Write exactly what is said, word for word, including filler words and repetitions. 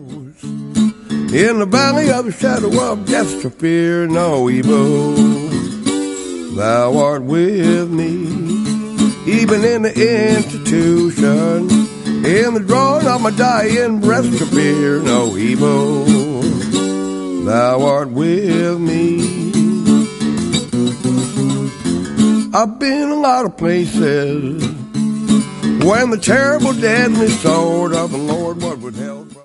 In the valley of the shadow of death to fear no evil. Thou art with me, even in the institution, in the drawing of my dying breath to fear no evil. Thou art with me. I've been a lot of places when the terrible deadly sword of the Lord was withheld.